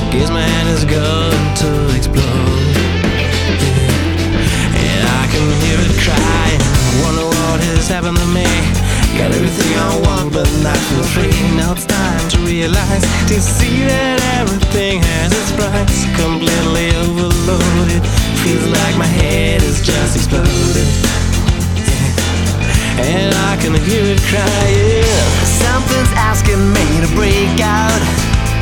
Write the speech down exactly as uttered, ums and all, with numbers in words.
Guess my hand is going to explode. Yeah. And I can hear it crying, wonder what has happened to me. Got everything I want but not for free. Now it's time to realize, to see that everything has its price. Completely overloaded, feels like my head is just exploded. Yeah. And I can hear it crying. Something's asking me to break out.